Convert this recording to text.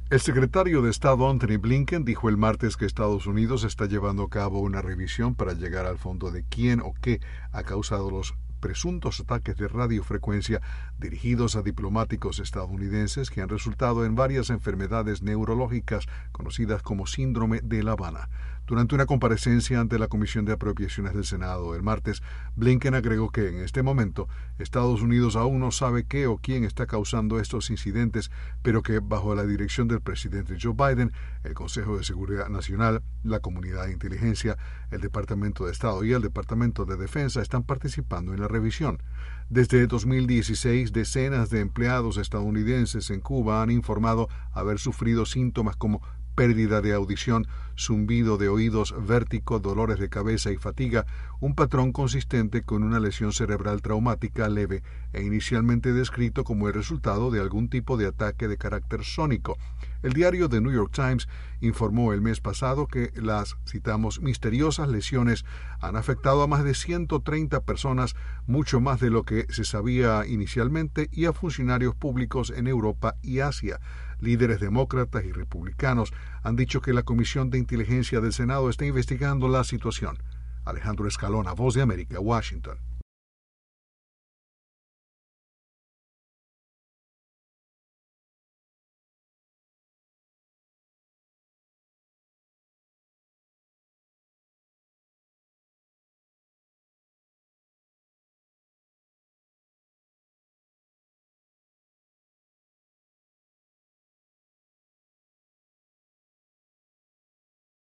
El secretario de Estado Antony Blinken dijo el martes que Estados Unidos está llevando a cabo una revisión para llegar al fondo de quién o qué ha causado los presuntos ataques de radiofrecuencia dirigidos a diplomáticos estadounidenses que han resultado en varias enfermedades neurológicas conocidas como síndrome de La Habana. Durante una comparecencia ante la Comisión de Apropiaciones del Senado el martes, Blinken agregó que en este momento Estados Unidos aún no sabe qué o quién está causando estos incidentes, pero que bajo la dirección del presidente Joe Biden, el Consejo de Seguridad Nacional, la Comunidad de Inteligencia, el Departamento de Estado y el Departamento de Defensa están participando en la revisión. Desde 2016, decenas de empleados estadounidenses en Cuba han informado haber sufrido síntomas como pérdida de audición, zumbido de oídos, vértigo, dolores de cabeza y fatiga, un patrón consistente con una lesión cerebral traumática leve e inicialmente descrito como el resultado de algún tipo de ataque de carácter sónico. El diario The New York Times informó el mes pasado que las, citamos, misteriosas lesiones han afectado a más de 130 personas, mucho más de lo que se sabía inicialmente, y a funcionarios públicos en Europa y Asia. Líderes demócratas y republicanos han dicho que la Comisión de Inteligencia del Senado está investigando la situación. Alejandro Escalona, Voz de América, Washington.